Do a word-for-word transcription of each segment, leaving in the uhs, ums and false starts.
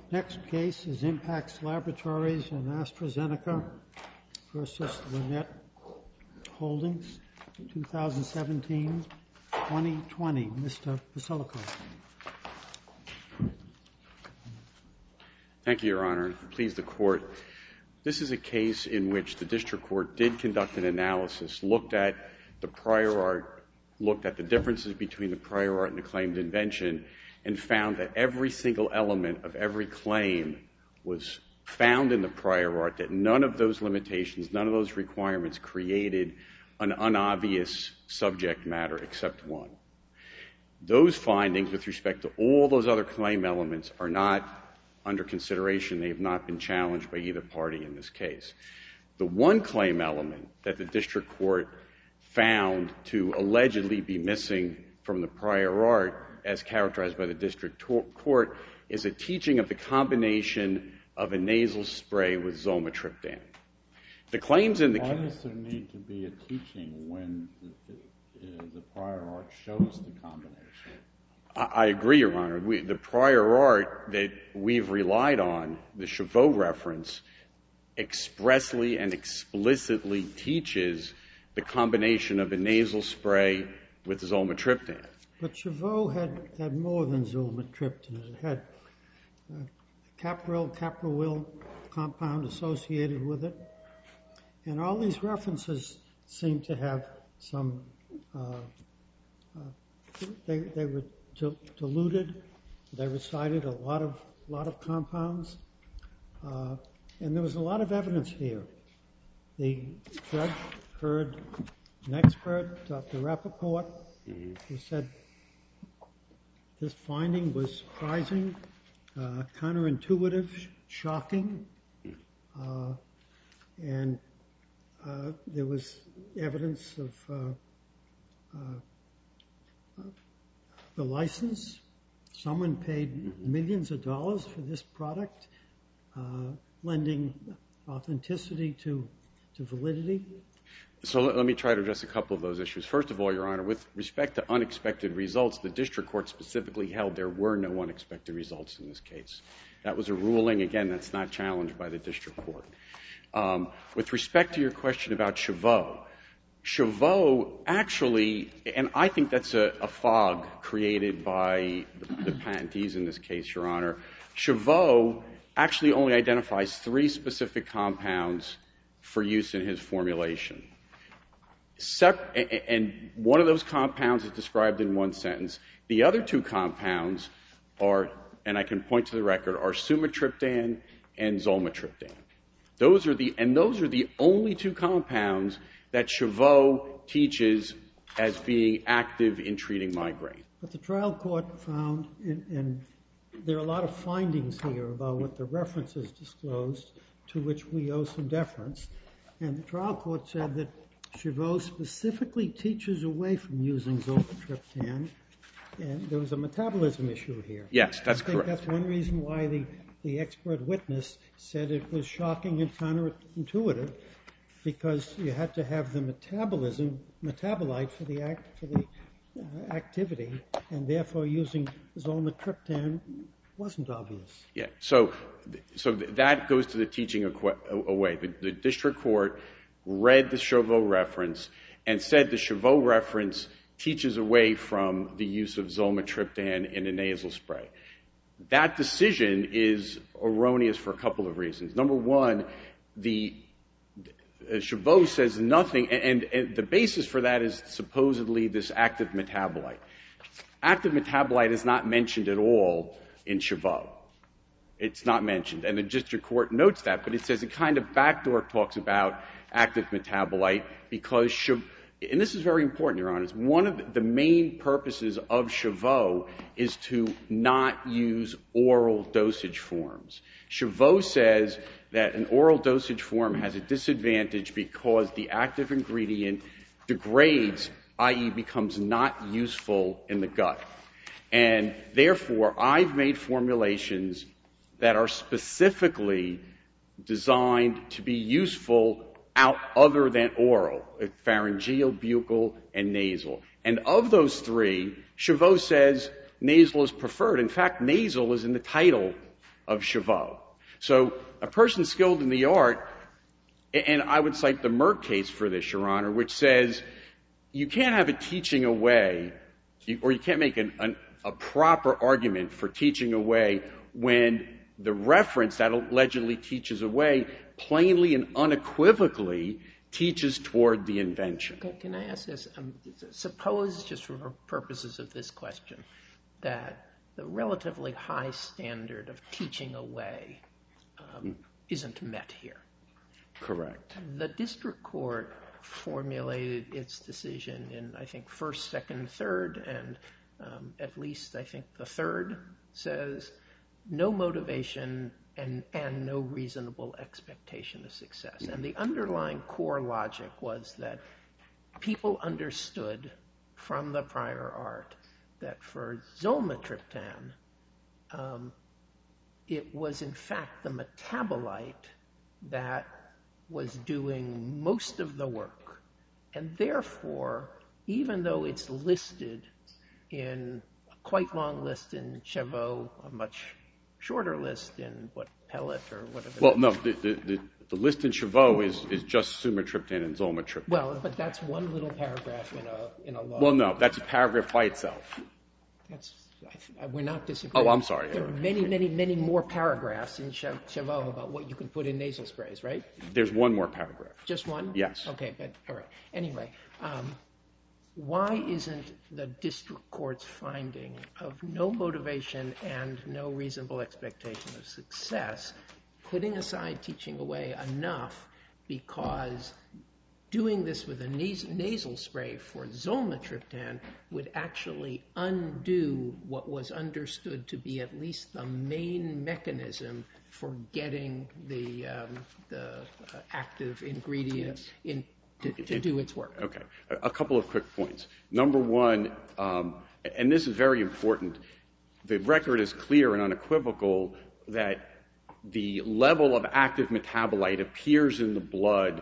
Next case is Impax Laboratories and AstraZeneca versus Lannett Holdings, twenty seventeen twenty twenty. Mister Basilico. Thank you, Your Honor. Please, the Court. This is a case in which the District Court did conduct an analysis, looked at the prior art, looked at the differences between the prior art and the claimed invention, and found that every single element of every claim was found in the prior art, that none of those limitations, none of those requirements created an unobvious subject matter except one. Those findings with respect to all those other claim elements are not under consideration. They have not been challenged by either party in this case. The one claim element that the District Court found to allegedly be missing from the prior art, as characterized by the District Court, is a teaching of the combination of a nasal spray with zolmitriptan. The claims in the Why does there need to be a teaching when the, the prior art shows the combination? I, I agree, Your Honor. We, the prior art that we've relied on, the Chavot reference, expressly and explicitly teaches the combination of a nasal spray with zolmitriptan. But Chavot had, had more than zolmitriptan. It had uh, capril, capril compound associated with it. And all these references seem to have some, uh, uh, they, they were dil- diluted. They recited a lot of, lot of compounds. Uh, and there was a lot of evidence here. The judge heard an expert, Doctor Rappaport, mm-hmm. who said this finding was surprising, uh, counterintuitive, sh- shocking, uh, and uh, there was evidence of uh, uh, the license. Someone paid mm-hmm. millions of dollars for this product, uh, lending authenticity to, to validity. So let, let me try to address a couple of those issues. First of all, Your Honor, with respect to unexpected results, the District Court specifically held there were no unexpected results in this case. That was a ruling. Again, that's not challenged by the District Court. Um, with respect to your question about Chavot, Chavot actually, and I think that's a, a fog created by the, the patentees in this case, Your Honor. Chavot actually only identifies three specific compounds for use in his formulation. Sep- and one of those compounds is described in one sentence. The other two compounds are, and I can point to the record, are sumatriptan and zolmitriptan. Those are the, and those are the only two compounds that Chavot teaches as being active in treating migraine. But the trial court found, and, and there are a lot of findings here about what the references disclosed, to which we owe some deference. And the trial court said that Chavot specifically teaches away from using zolmitriptan, and there was a metabolism issue here. Yes, that's I think correct. That's one reason why the, the expert witness said it was shocking and counterintuitive, because you had to have the metabolism, metabolite for the act, for the uh, activity, and therefore using zolmitriptan wasn't obvious. Yeah, so so that goes to the teaching away. The, the District Court read the Chavot reference and said the Chavot reference teaches away from the use of zolmitriptan in a nasal spray. That decision is erroneous for a couple of reasons. Number one, the uh, Chavot says nothing, and, and the basis for that is supposedly this active metabolite. Active metabolite is not mentioned at all in Chavot. It's not mentioned, and the District Court notes that, but it says it kind of backdoor talks about active metabolite because, Chavot, and this is very important, Your Honor, one of the main purposes of Chavot is to not use oral dosage forms. Chavot says that an oral dosage form has a disadvantage because the active ingredient degrades, that is becomes not useful in the gut. And therefore, I've made formulations that are specifically designed to be useful out other than oral, pharyngeal, buccal, and nasal. And of those three, Chavot says nasal is preferred. In fact, nasal is in the title of Chavot. So a person skilled in the art, and I would cite the Merck case for this, Your Honor, which says you can't have a teaching away, or you can't make an, an, a proper argument for teaching away when the reference that allegedly teaches away plainly and unequivocally teaches toward the invention. Can, can I ask this? Um, suppose, just for purposes of this question, that the relatively high standard of teaching away um, mm. isn't met here. Correct. The district court formulated its decision in, I think, first, second, third, and um, at least, I think, the third says no motivation and, and no reasonable expectation of success. Mm-hmm. And the underlying core logic was that people understood from the prior art that for zolmitriptan, um, it was in fact the metabolite that was doing most of the work. And therefore, even though it's listed in a quite long list in Chavot, a much shorter list in, what, Pellet or whatever. Well, no, the, the, the, the list in Chavot is, is just sumatriptan and zolmitriptan. Well, but that's one little paragraph in a, in a law. Well, no, that's a paragraph by itself. That's, I, we're not disagreeing. Oh, I'm sorry. There are many, many, many more paragraphs in Chavot about what you can put in nasal sprays, right? There's one more paragraph. Just one? Yes. Okay, but all right. Anyway, um, why isn't the district court's finding of no motivation and no reasonable expectation of success, putting aside teaching away, enough? Because doing this with a nas- nasal spray for zolmitriptan would actually undo what was understood to be at least the main mechanism for getting the, um, the uh, active ingredient in to, to do its work. Okay. A, a couple of quick points. Number one, um, and this is very important, the record is clear and unequivocal that the level of active metabolite appears in the blood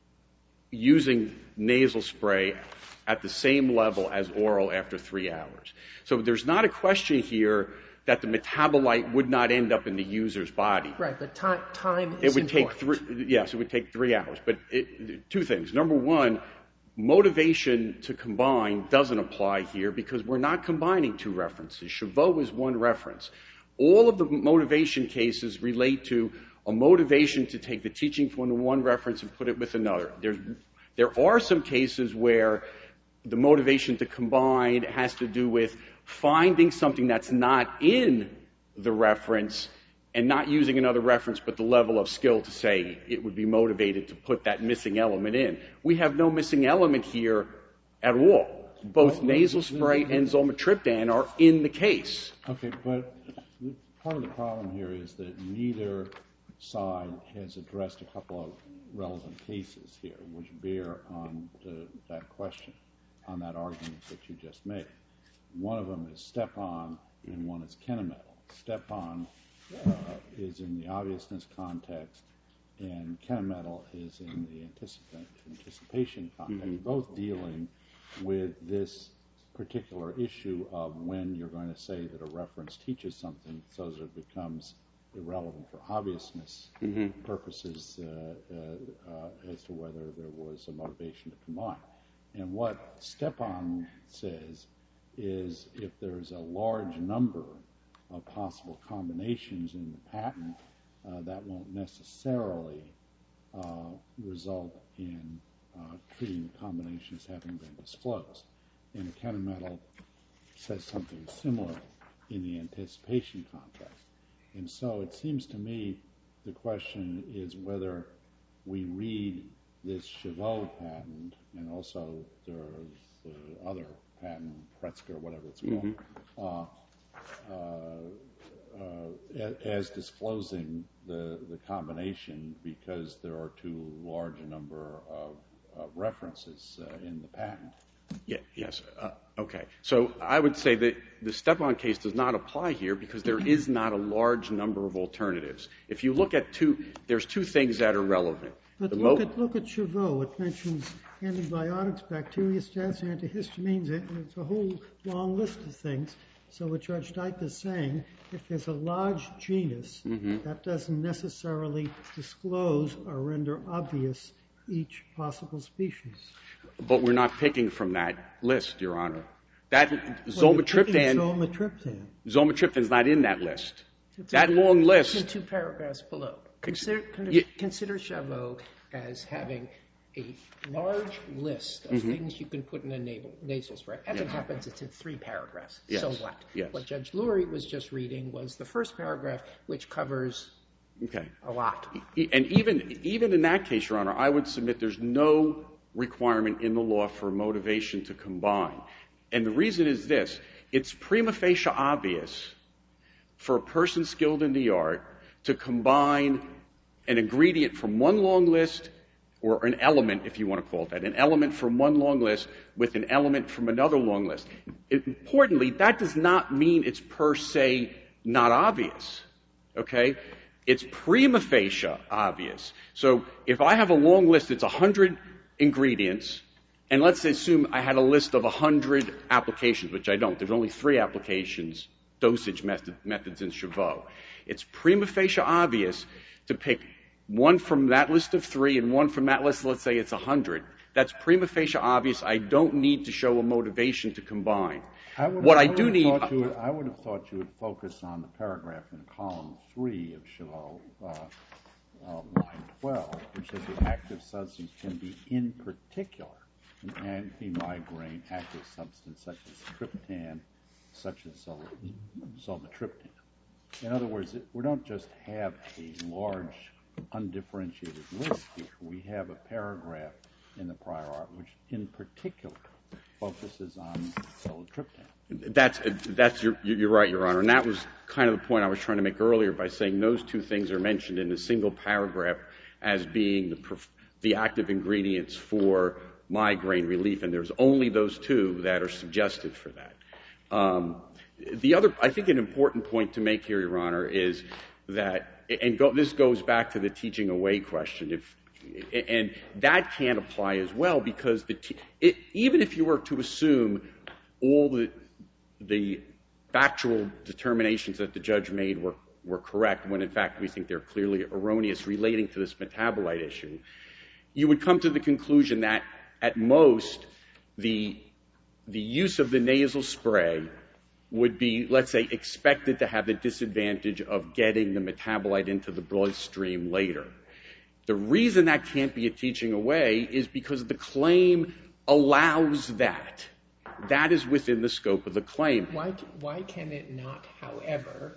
using nasal spray at the same level as oral after three hours. So there's not a question here that the metabolite would not end up in the user's body. Right, but time, time is it would important. Take three, yes, it would take three hours. But it, two things. Number one, motivation to combine doesn't apply here because we're not combining two references. Chavot is one reference. All of the motivation cases relate to a motivation to take the teaching from one reference and put it with another. There's, there are some cases where the motivation to combine has to do with finding something that's not in the reference and not using another reference but the level of skill to say it would be motivated to put that missing element in. We have no missing element here at all. Both well, nasal spray and zolmitriptan are in the case. Okay, but part of the problem here is that neither side has addressed a couple of relevant cases here which bear on the, that question, on that argument that you just made. One of them is Stepan and one is Kennametal. Stepan uh, is in the obviousness context and Kennametal is in the anticip- anticipation context, mm-hmm. both dealing with this particular issue of when you're going to say that a reference teaches something so that it becomes irrelevant for obviousness mm-hmm. purposes uh, uh, uh, as to whether there was a motivation to combine. And what Stepan says is if there's a large number of possible combinations in the patent, uh, that won't necessarily uh, result in uh, treating the combinations having been disclosed. And Kennametal says something similar in the anticipation context. And so it seems to me the question is whether we read this Chavot patent and also the, the other patent, Pretzker, whatever it's called, mm-hmm. uh, uh, uh, as disclosing the, the combination because there are too large a number of uh, references uh, in the patent. Yeah, yes. Uh, okay. So I would say that the Stepan case does not apply here because there is not a large number of alternatives. If you look at two, there's two things that are relevant. But the look mo- at look at Chavot. It mentions antibiotics, bacteriostats, antihistamines. It's a whole long list of things. So what Judge Dyke is saying, if there's a large genus, Mm-hmm. that doesn't necessarily disclose or render obvious each possible species. But we're not picking from that list, Your Honor. That Well, you're picking zolmitriptan, zolmitriptan. zolmitriptan's not in that list. It's That in- long In list, two paragraphs below. Consider, con- Yeah. consider Chavot as having a large list of Mm-hmm. things you can put in a nasal, nasal spray. As it happens, it's in three paragraphs. Yes. So what? Yes. What Judge Lurie was just reading was the first paragraph, which covers okay. a lot. E- And even even in that case, Your Honor, I would submit there's no requirement in the law for motivation to combine. And the reason is this. It's prima facie obvious for a person skilled in the art to combine an ingredient from one long list, or an element, if you want to call it that, an element from one long list with an element from another long list. Importantly, that does not mean it's per se not obvious, okay? It's prima facie obvious. So if I have a long list, it's one hundred ingredients, and let's assume I had a list of one hundred applications, which I don't. There's only three applications, dosage method, methods in Chavot. It's prima facie obvious to pick one from that list of three and one from that list, let's say it's one hundred. That's prima facie obvious. I don't need to show a motivation to combine. I would, what I, I do would need... Thought you would, I would have thought you would focus on the paragraph in column three of Chavot, uh, uh, line twelve, which says the active substance can be in particular an anti-migraine active substance such as triptan, such as zol- zolmitriptan. In other words, it, we don't just have a large undifferentiated list here. We have a paragraph in the prior art which in particular focuses on zolmitriptan. That's, that's your, you're right, Your Honor. And that was kind of the point I was trying to make earlier by saying those two things are mentioned in a single paragraph as being the, the active ingredients for migraine relief. And there's only those two that are suggested for that. Um, the other, I think an important point to make here, Your Honor, is that, and go, this goes back to the teaching away question, if, and that can't apply as well because the te- it, even if you were to assume all the the factual determinations that the judge made were, were correct, when in fact we think they're clearly erroneous relating to this metabolite issue, you would come to the conclusion that at most the the use of the nasal spray would be, let's say, expected to have the disadvantage of getting the metabolite into the bloodstream later. The reason that can't be a teaching away is because the claim allows that. That is within the scope of the claim. Why, why can it not, however,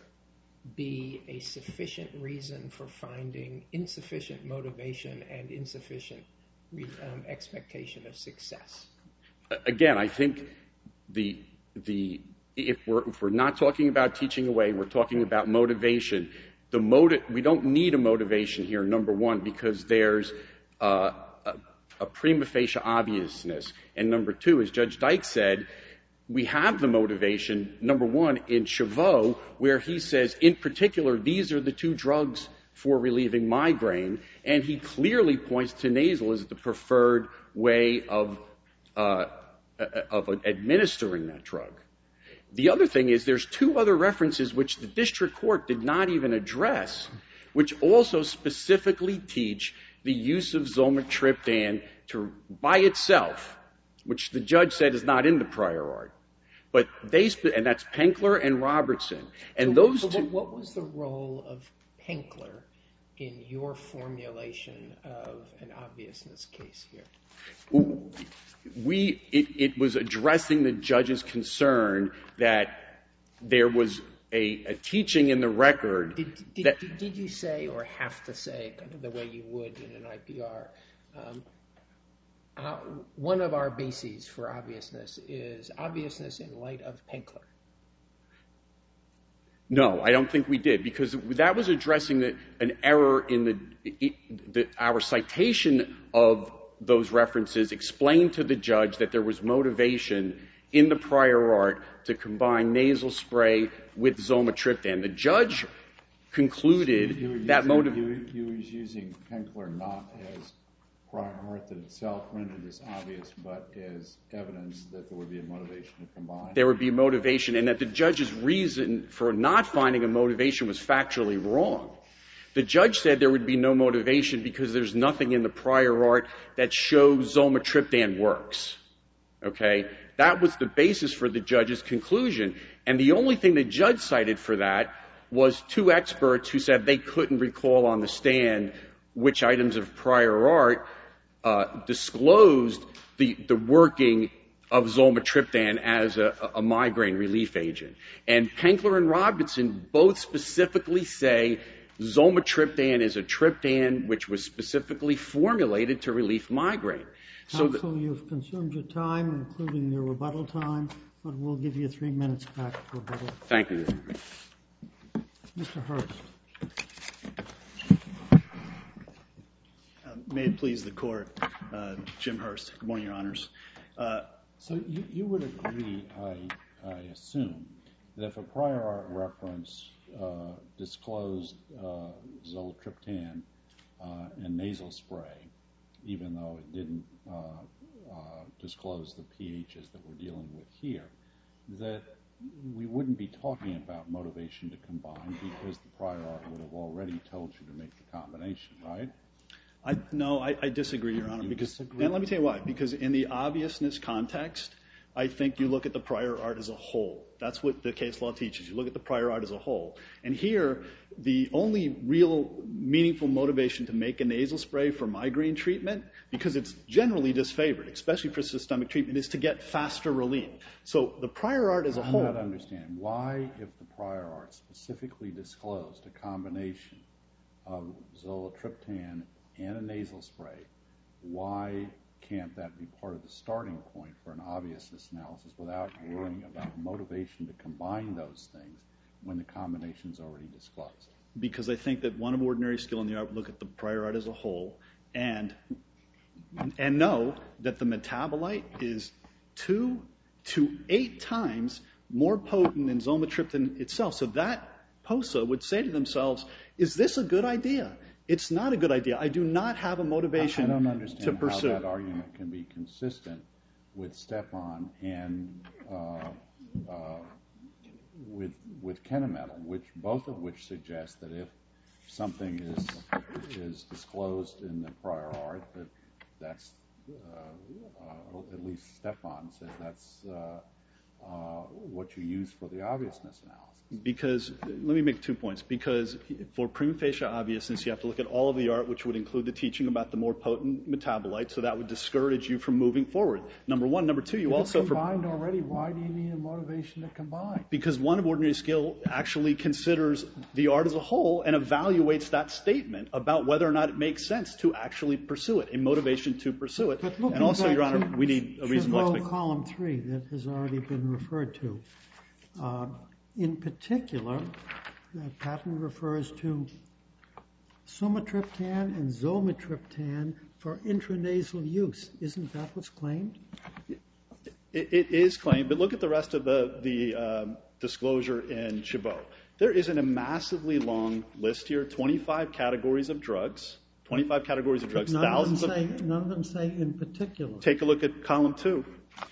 be a sufficient reason for finding insufficient motivation and insufficient um, expectation of success? Again, I think the the if we're if we're not talking about teaching away, we're talking about motivation. The motive, we don't need a motivation here, number one, because there's uh, a, a prima facie obviousness. And number two, as Judge Dyke said, we have the motivation, number one, in Chavot, where he says, in particular, these are the two drugs for relieving migraine, and he clearly points to nasal as the preferred way of uh, of administering that drug. The other thing is there's two other references which the district court did not even address, which also specifically teach the use of zolmitriptan to, by itself, which the judge said is not in the prior art. But they, and that's Penkler and Robertson. And so, those so two. What, what was the role of Penkler in your formulation of an obviousness case here? We, it, it was addressing the judge's concern that there was a, a teaching in the record. Did, did, that, did, did you say, or have to say, kind of the way you would in an I P R, um, uh, one of our bases for obviousness is obviousness in light of Penkler? No, I don't think we did, because that was addressing the, an error in the, the our citation of those references explained to the judge that there was motivation in the prior art to combine nasal spray with zolmitriptan. The judge concluded you were that using, motive. you, you was using Penkler not as prior art that itself rendered this obvious, but as evidence that there would be a motivation to combine? There would be motivation, and that the judge's reason for not finding a motivation was factually wrong. The judge said there would be no motivation because there's nothing in the prior art that shows zolmitriptan works. Okay? That was the basis for the judge's conclusion. And the only thing the judge cited for that was two experts who said they couldn't recall on the stand which items of prior art uh, disclosed the, the working of zolmitriptan as a, a migraine relief agent. And Penkler and Robinson both specifically say zolmitriptan is a triptan which was specifically formulated to relieve migraine. So Counsel, you've consumed your time, including your rebuttal time, but we'll give you three minutes back for rebuttal. Thank you. Mister Hurst. May it please the Court, uh, Jim Hurst. Good morning, Your Honors. Uh, so you, you would agree, I, I assume, that if a prior art reference uh, disclosed uh, zolmitriptan uh, in nasal spray, even though it didn't uh, uh, disclose the pHs that we're dealing with here, that we wouldn't be talking about motivation to combine because the prior art would have already told you to make the combination, right? I, no, I, I disagree, Your Honor. You because, disagree? And let me tell you why. Because in the obviousness context, I think you look at the prior art as a whole. That's what the case law teaches. You look at the prior art as a whole. And here, the only real meaningful motivation to make a nasal spray for migraine treatment, because it's generally disfavored, especially for systemic treatment, is to get faster relief. So the prior art as a I'm whole... not understanding. Why, if the prior art specifically disclosed a combination of zolmitriptan and a nasal spray, why can't that be part of the starting point for an obviousness analysis without worrying about motivation to combine those things when the combination is already disclosed? Because I think that one of ordinary skill in the art would look at the prior art as a whole and and know that the metabolite is two to eight times more potent than zolmitriptan itself. So that POSA would say to themselves, is this a good idea? It's not a good idea. I do not have a motivation I don't understand to pursue. how that argument can be consistent with Stepan and uh, uh, with with Kennametal, which both of which suggest that if something is is disclosed in the prior art, that that's uh, uh, at least Stepan says that's uh, uh, what you use for the obviousness analysis. Because, let me make two points. Because for prima facie obviousness, you have to look at all of the art, which would include the teaching about the more potent metabolite, so that would discourage you from moving forward. Number one. Number two, you if also... It's combined already, why do you need a motivation to combine? Because one of ordinary skill actually considers the art as a whole and evaluates that statement about whether or not it makes sense to actually pursue it, a motivation to pursue it. And also, Your Honor, we need a reasonable expectation. Column three that has already been referred to. Uh, In particular, the patent refers to sumatriptan and zolmitriptan for intranasal use. Isn't that what's claimed? It, it is claimed, but look at the rest of the, the um, disclosure in Chabot. There isn't a massively long list here, twenty-five categories of drugs, twenty-five categories of drugs, none thousands of, of... them say, none of them say in particular. Take a look at column two.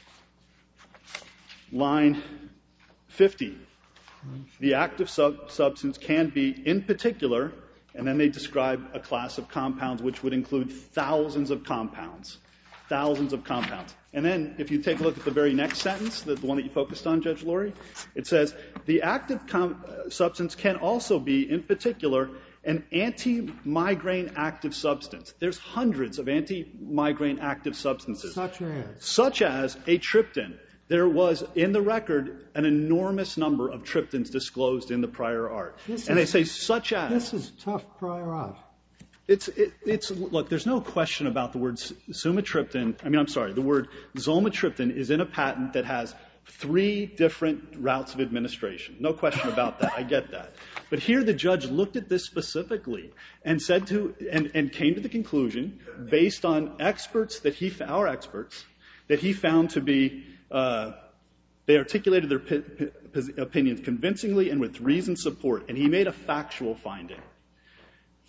Line fifty. The active sub- substance can be, in particular, and then they describe a class of compounds which would include thousands of compounds. Thousands of compounds. And then, if you take a look at the very next sentence, the, the one that you focused on, Judge Lurie, it says, the active com- substance can also be, in particular, an anti-migraine active substance. There's hundreds of anti-migraine active substances. Such as? Such as a triptan. There was, in the record, an enormous number of triptans disclosed in the prior art. This and is, they say such as. This is tough prior art. It's, it, it's, look, there's no question about the word sumatriptan. I mean, I'm sorry, the word zolmitriptan is in a patent that has three different routes of administration. No question about that. I get that. But here the judge looked at this specifically and said to, and, and came to the conclusion, based on experts that he, our experts, that he found to be, uh, they articulated their p- p- opinions convincingly and with reasoned support, and he made a factual finding.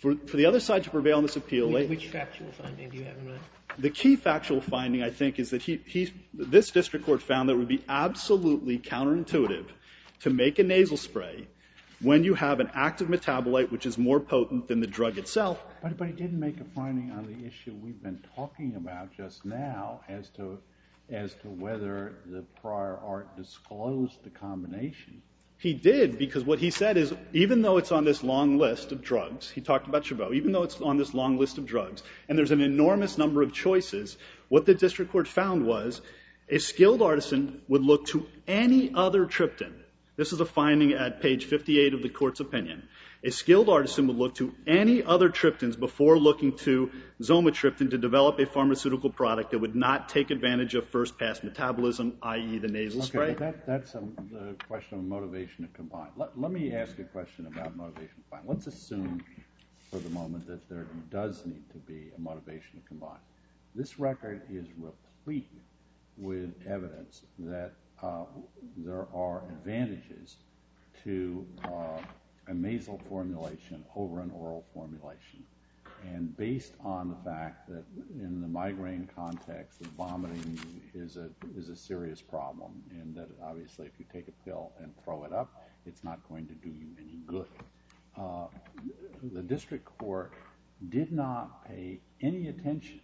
For, for the other side to prevail in this appeal... Which, which factual finding do you have in mind? The key factual finding, I think, is that he, he, this district court found that it would be absolutely counterintuitive to make a nasal spray when you have an active metabolite which is more potent than the drug itself. But, but he didn't make a finding on the issue we've been talking about just now as to, as to whether the prior art disclosed the combination. He did, because what he said is, even though it's on this long list of drugs, he talked about Chabot, even though it's on this long list of drugs, and there's an enormous number of choices, what the district court found was a skilled artisan would look to any other tryptin. This is a finding at page fifty-eight of the court's opinion. A skilled artisan would look to any other tryptins before looking to zolmitriptan to develop a pharmaceutical product that would not take advantage of first-pass metabolism, that is the nasal okay, spray. But that, that's a, the question of motivation to combine. Let, let me ask a question about motivation to combine. Let's assume for the moment that there does need to be a motivation to combine. This record is replete with evidence that uh, there are advantages to uh, a nasal formulation over an oral formulation. And based on the fact that in the migraine context, the vomiting is a, is a serious problem, and that obviously if you take a pill and throw it up, it's not going to do you any good. Uh, the district court did not pay any attention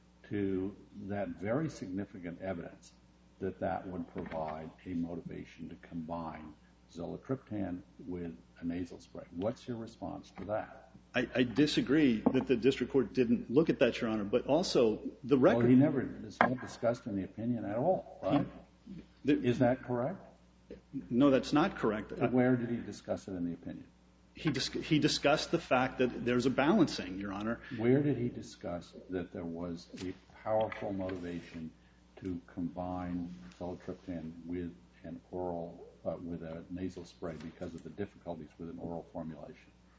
to that very significant evidence that that would provide a motivation to combine zolmitriptan with a nasal spray. What's your response to that? I, I disagree that the district court didn't look at that, Your Honor, but also the record... Well, he never, it's not discussed in the opinion at all, right? The, Is that correct? No, that's not correct. Where did he discuss it in the opinion? He, dis he discussed the fact that there's a balancing, Your Honor. Where did he discuss that there was a powerful motivation to combine zolmitriptan with an oral, uh, with a nasal spray because of the difficulties with an oral formulation?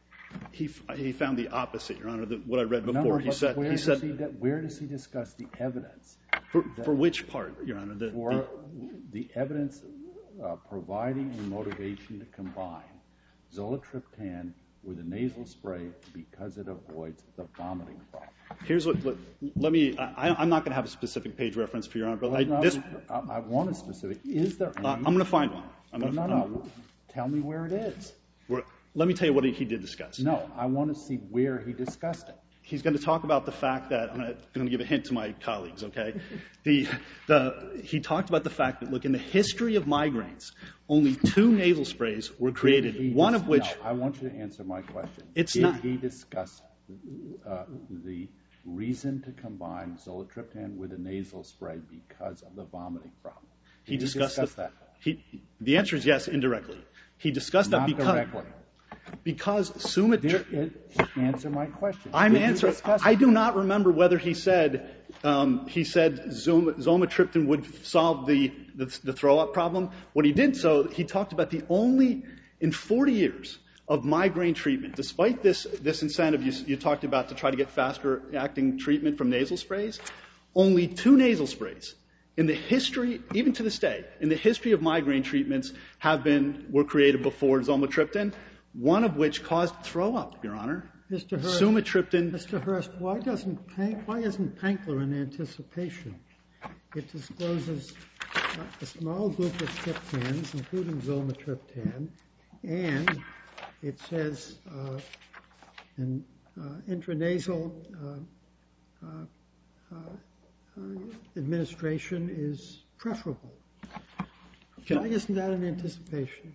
He, he found the opposite, Your Honor, that what I read before. No, no, he said, where, he does said, he, where does he discuss the evidence? For, for which part, Your Honor? The, for the, the evidence uh, providing a motivation to combine zolmitriptan with a nasal spray because it avoids the vomiting problem. Here's what, let, let me, I, I'm not going to have a specific page reference for Your Honor, but well, I, no, this, I, I want a specific. Is there any? Uh, I'm going to find one. I'm no, gonna, no, I'm, no. Tell me where it is. Where, let me tell you what he, he did discuss. No, I want to see where he discussed it. He's going to talk about the fact that, I'm going to give a hint to my colleagues, okay? the, the, he talked about the fact that, look, in the history of migraines, only two nasal sprays were created, He one dis- of which... No, I want you to answer my question. It's Did not... he discuss uh, the reason to combine zolmitriptan with a nasal spray because of the vomiting problem? Did he discussed he discuss the, that. He, the answer is yes, indirectly. He discussed Not that because... directly. Because Sumitr... Answer my question. I'm Did answering... I do not remember whether he said um, he said zom, zolmitriptan would solve the, the, the throw-up problem. What he did so, he talked about the only... In forty years of migraine treatment, despite this, this incentive you, you talked about to try to get faster-acting treatment from nasal sprays, only two nasal sprays in the history, even to this day, in the history of migraine treatments have been, were created before zolmitriptan, one of which caused throw-up, Your Honor. Mister Hurst, Sumittriptan. Mister Hurst, why doesn't why isn't Pankler in anticipation? It discloses a small group of triptans, including zolmitriptan, and it says uh, an uh, intranasal uh, uh, uh, administration is preferable. Can why isn't that in anticipation?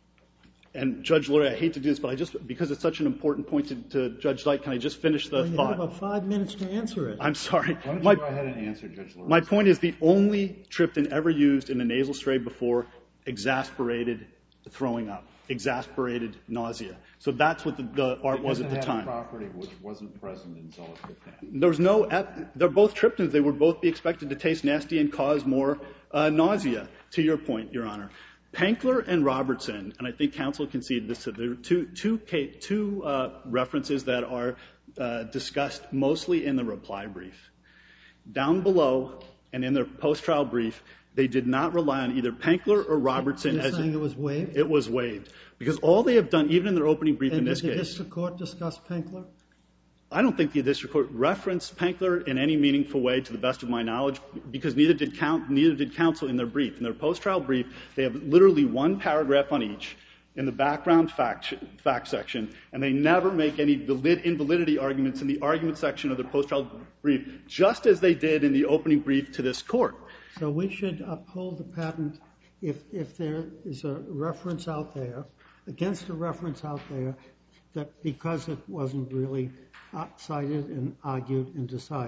And Judge Lurie, I hate to do this, but I just, because it's such an important point to, to Judge Dyke, can I just finish the well, you thought? have about five minutes to answer it. I'm sorry. Why don't my, you go ahead and answer, Judge Lurie? My point is the only triptan ever used in a nasal spray before exasperated throwing up, exasperated nausea. So that's what the, the art was at the time. It had a property which wasn't present in zolmitriptan. There's no, they're both triptans. They would both be expected to taste nasty and cause more uh, nausea, to your point, Your Honor. Pankler and Robertson, and I think counsel conceded this, there are two, two, two uh, references that are uh, discussed mostly in the reply brief. Down below and in their post-trial brief, they did not rely on either Pankler or Robertson. You're as saying it was waived? It was waived. Because all they have done, even in their opening brief and in this did the case. district court discuss Pankler? I don't think the district court referenced Penkler in any meaningful way, to the best of my knowledge, because neither did, count, neither did counsel in their brief. In their post-trial brief, they have literally one paragraph on each in the background fact, fact section, and they never make any valid, invalidity arguments in the argument section of their post-trial brief, just as they did in the opening brief to this court. So we should uphold the patent if, if there is a reference out there, against a reference out there, that because it wasn't really cited and argued and decided.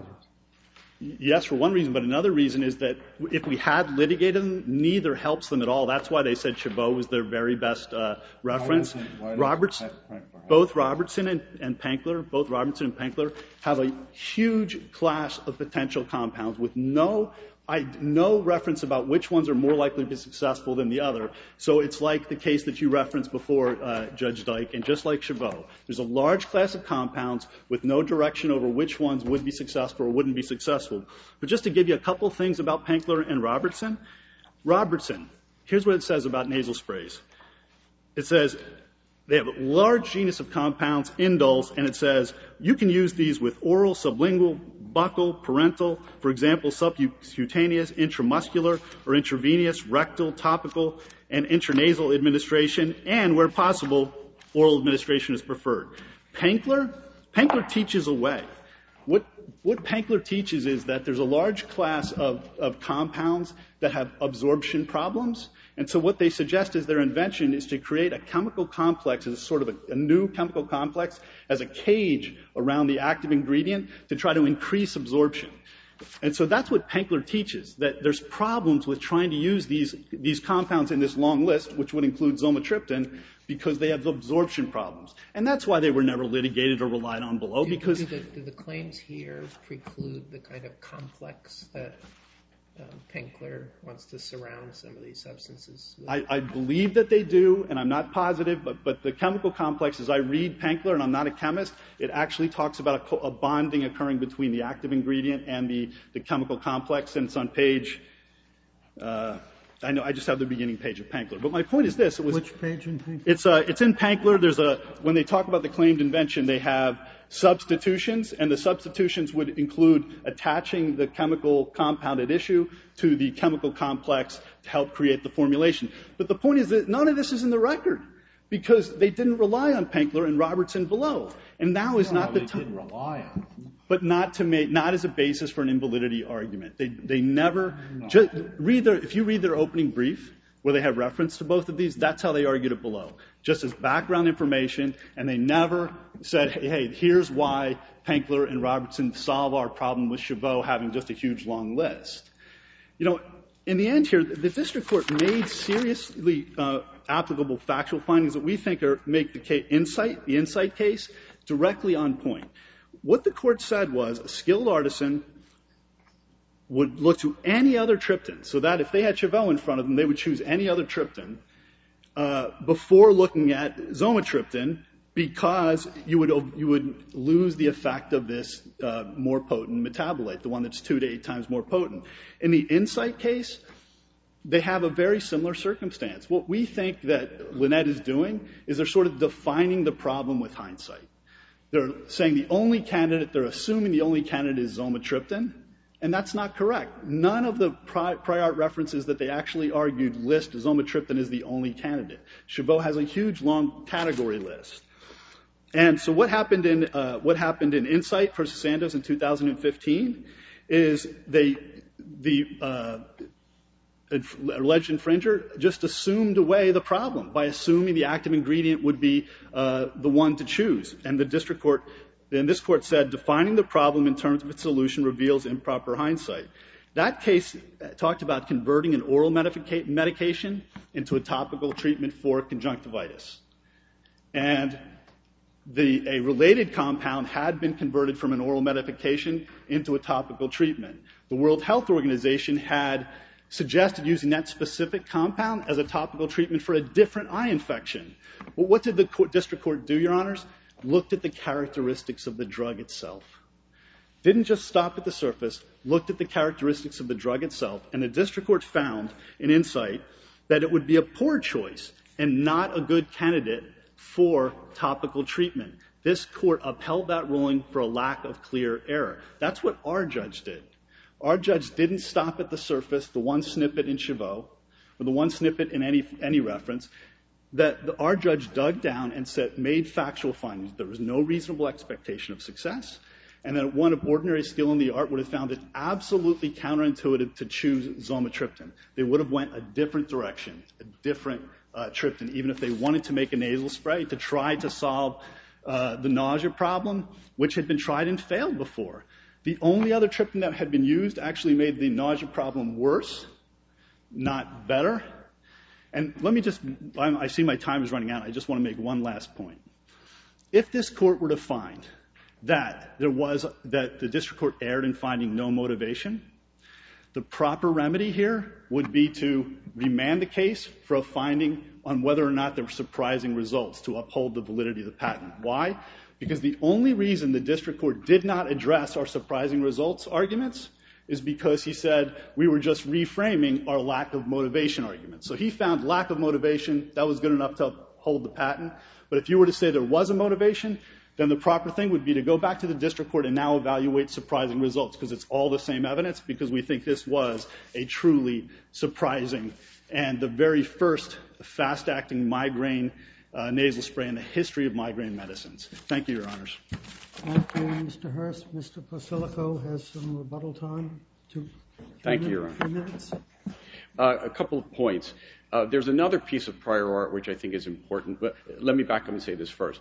Yes, for one reason, but another reason is that if we had litigated them, neither helps them at all. That's why they said Chabot was their very best uh, reference. Why doesn't, why Robertson, both Robertson and, and Penkler, both Robertson and Penkler have a huge class of potential compounds with no I, no reference about which ones are more likely to be successful than the other. So it's like the case that you referenced before, uh, Judge Dyke, and just like Chabot. There's a large class of compounds with no direction over which ones would be successful or wouldn't be successful. But just to give you a couple things about Penkler and Robertson, Robertson, here's what it says about nasal sprays. It says they have a large genus of compounds, indoles, and it says you can use these with oral, sublingual, buccal, parental, for example, subcutaneous, intramuscular, or intravenous, rectal, topical, and intranasal administration, and where possible, oral administration is preferred. Penkler, Penkler teaches away. What, what Penkler teaches is that there's a large class of, of compounds that have absorption problems, and so what they suggest is their invention is to create a chemical complex, as a sort of a, a new chemical complex, as a cage around the active ingredient to try to increase absorption. And so that's what Penkler teaches, that there's problems with trying to use these, these compounds in this long list, which would include zomotriptan, because they have absorption problems. And that's why they were never litigated or relied on below, do, because... Do the, do the claims here preclude the kind of complex that um, Penkler wants to surround some of these substances with? I, I believe that they do, and I'm not positive, but, but the chemical complex, as I read Penkler, and I'm not a chemist, it actually talks about a, co- a bonding occurring between the active ingredient and the, the chemical complex, and it's on page... Uh, I know I just have the beginning page of Penkler, but my point is this: it was which page in Penkler? It's uh, it's in Penkler. There's a when they talk about the claimed invention, they have substitutions, and the substitutions would include attaching the chemical compound at issue to the chemical complex to help create the formulation. But the point is that none of this is in the record, because they didn't rely on Penkler and Robertson below, and now is no, not the time. time. They did rely on them. But not to make, not as a basis for an invalidity argument. They, they never, No. just read their, if you read their opening brief, where they have reference to both of these, that's how they argued it below. Just as background information, and they never said, hey, hey here's why Penkler and Robertson solve our problem with Chabot having just a huge long list. You know, in the end here, the district court made seriously uh, applicable factual findings that we think are, make the case, insight, the insight case directly on point. What the court said was a skilled artisan would look to any other triptan, so that if they had Chabot in front of them, they would choose any other triptan uh, before looking at zomotriptan, because you would you would lose the effect of this uh, more potent metabolite, the one that's two to eight times more potent. In the Insight case, they have a very similar circumstance. What we think that Lynette is doing is they're sort of defining the problem with hindsight. They're saying the only candidate, they're assuming the only candidate is zomotriptan, and that's not correct. None of the pri- prior art references that they actually argued list zomotriptan as the only candidate. Chabot has a huge, long category list. And so what happened in uh, what happened in Insight versus Sandoz in two thousand fifteen is they the uh, alleged infringer just assumed away the problem by assuming the active ingredient would be uh, the one to choose. And the district court, then this court said, defining the problem in terms of its solution reveals improper hindsight. That case talked about converting an oral medica- medication into a topical treatment for conjunctivitis. And the, a related compound had been converted from an oral medication into a topical treatment. The World Health Organization had suggested using that specific compound as a topical treatment for a different eye infection. Well, what did the court, district court do, Your Honors? Looked at the characteristics of the drug itself. Didn't just stop at the surface, looked at the characteristics of the drug itself, and the district court found in Insight that it would be a poor choice and not a good candidate for topical treatment. This court upheld that ruling for a lack of clear error. That's what our judge did. Our judge didn't stop at the surface, the one snippet in Chavot, or the one snippet in any any reference. That the, our judge dug down and said, made factual findings. There was no reasonable expectation of success, and that one of ordinary skill in the art would have found it absolutely counterintuitive to choose zolmitriptan. They would have went a different direction, a different uh, triptan, even if they wanted to make a nasal spray to try to solve uh, the nausea problem, which had been tried and failed before. The only other triptan that had been used actually made the nausea problem worse, not better. And let me just, I see my time is running out. I just want to make one last point. If this court were to find that there was, that the district court erred in finding no motivation, the proper remedy here would be to remand the case for a finding on whether or not there were surprising results to uphold the validity of the patent. Why? Because the only reason the district court did not address our surprising results arguments is because he said we were just reframing our lack of motivation argument. So he found lack of motivation, that was good enough to uphold the patent. But if you were to say there was a motivation, then the proper thing would be to go back to the district court and now evaluate surprising results, because it's all the same evidence, because we think this was a truly surprising and the very first fast-acting migraine uh, nasal spray in the history of migraine medicines. Thank you, Your Honors. Thank you, Mister Hurst. Mister Posilico has some rebuttal time. Two, Thank you, Your Honor. Uh, a couple of points. Uh, there's another piece of prior art which I think is important, but let me back up and say this first.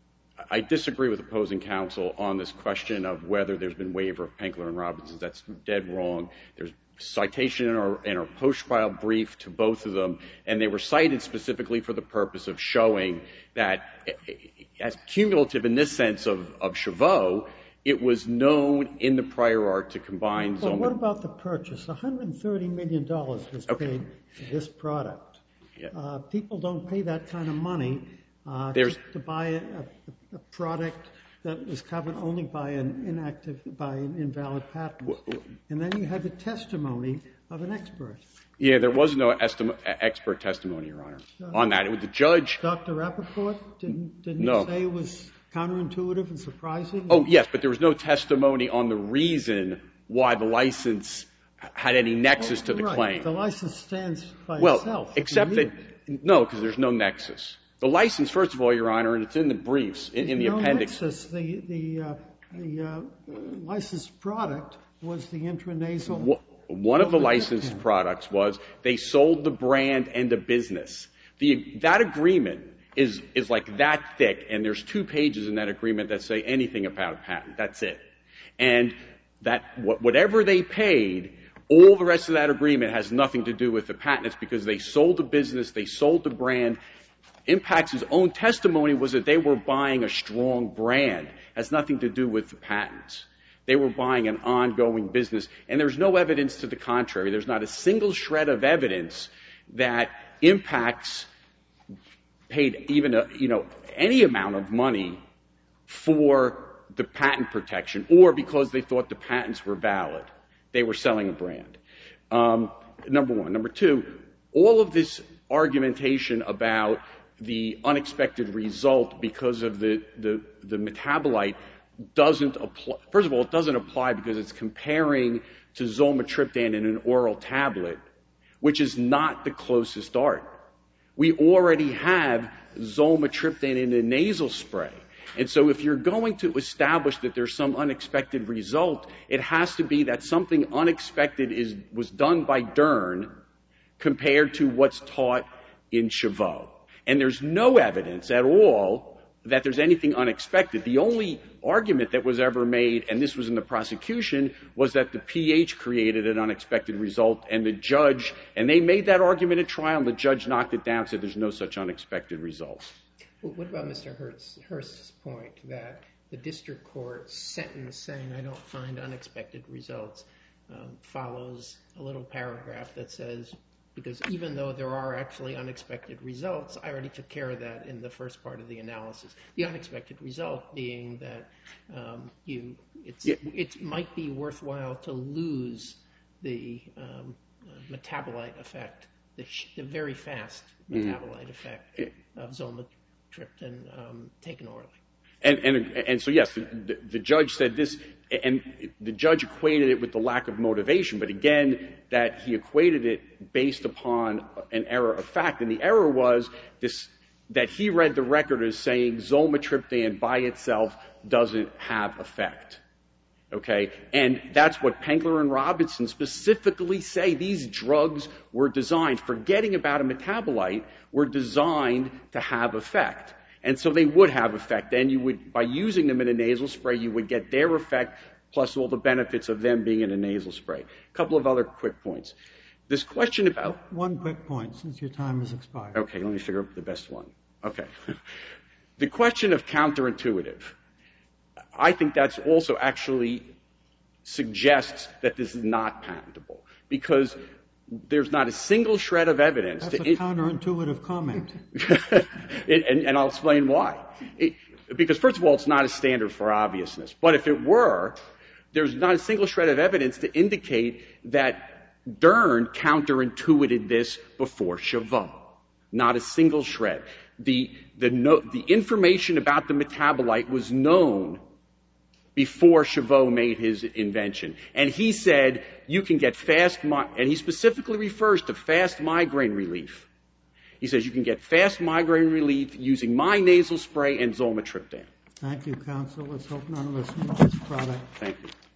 I disagree with opposing counsel on this question of whether there's been waiver of Penkler and Robinson. That's dead wrong. There's citation in our, in our post-trial brief to both of them, and they were cited specifically for the purpose of showing that, as cumulative in this sense of, of Chavot, it was known in the prior art to combine Well, Zoma. what about the purchase? one hundred thirty million dollars was Okay. paid for this product. Yeah. Uh, people don't pay that kind of money uh, There's- to, to buy a, a, a product that was covered only by an inactive, by an invalid patent. And then you had the testimony of an expert. Yeah, there was no estim- expert testimony, Your Honor, on that. It was the judge. Doctor Rappaport, didn't, didn't No. he say it was counterintuitive and surprising? Oh, yes, but there was no testimony on the reason why the license had any nexus to the right. claim. The license stands by Well, itself. except that, no, because there's no nexus. The license, first of all, Your Honor, and it's in the briefs, in, in the no appendix. Nexus. The, the, uh, the uh, licensed product was the intranasal. Wha- One of the Zolmitriptan. licensed products was they sold the brand and the business. The, that agreement is, is like that thick, and there's two pages in that agreement that say anything about a patent. That's it. And that wh- whatever they paid, all the rest of that agreement has nothing to do with the patent. It's because they sold the business, they sold the brand. Impax's own testimony was that they were buying a strong brand. It has nothing to do with the patents. They were buying an ongoing business, and there's no evidence to the contrary. There's not a single shred of evidence that Impax paid even a, you know, any amount of money for the patent protection, or because they thought the patents were valid. They were selling a brand. Um, number one. Number two, all of this argumentation about the unexpected result because of the, the, the metabolite doesn't apply. First of all, it doesn't apply because it's comparing to zolmitriptan in an oral tablet, which is not the closest art. We already have zolmitriptan in a nasal spray. And so if you're going to establish that there's some unexpected result, it has to be that something unexpected is, was done by Dern compared to what's taught in Chavot. And there's no evidence at all that there's anything unexpected. The only argument that was ever made, and this was in the prosecution, was that the pH created an unexpected result, and the judge, and they made that argument at trial, and the judge knocked it down, said there's no such unexpected result. Well, what about Mister Hurst's, Hurst's point that the district court sentence saying I don't find unexpected results um, follows a little paragraph that says, because even though there are actually unexpected results, I already took care of that in the first part of the analysis. The unexpected result being that um, you, it's, Yeah. it might be worthwhile to lose the um, uh, metabolite effect, the, sh- the very fast metabolite effect of zolmitriptan um, taken orally. And, and, and so, yes, the, the judge said this, and the judge equated it with the lack of motivation, but again, that he equated it based upon an error of fact. And the error was this, that he read the record as saying zolmitriptan by itself doesn't have effect. Okay? And that's what Penkler and Robinson specifically say. These drugs were designed, forgetting about a metabolite, were designed to have effect. And so they would have effect. And you would, by using them in a nasal spray, you would get their effect plus all the benefits of them being in a nasal spray. A couple of other quick points. This question about... One quick point, since your time has expired. Okay, let me figure out the best one. Okay. The question of counterintuitive. I think that's also actually suggests that this is not patentable, because there's not a single shred of evidence. That's to a counterintuitive comment. it, and, and I'll explain why. It, because, first of all, it's not a standard for obviousness. But if it were, there's not a single shred of evidence to indicate that Dern counterintuited this before Chavot. Not a single shred. The, the, no, the information about the metabolite was known before Chavot made his invention. And he said you can get fast, mi- and he specifically refers to fast migraine relief. He says you can get fast migraine relief using my nasal spray and zolmitriptan. Thank you, counsel. Let's hope none of us use this product. Thank you.